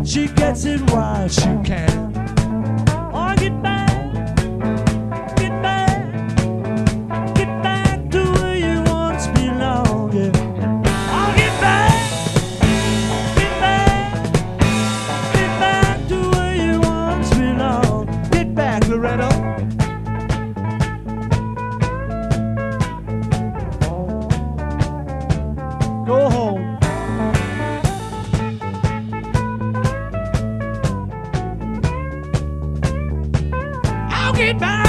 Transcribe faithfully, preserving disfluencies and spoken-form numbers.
She gets it while she can. Oh, get back, get back, get back to where you once belonged. Yeah. Oh, get back, get back, get back to where you once belonged. Get back, Loretta. Go home. Get back.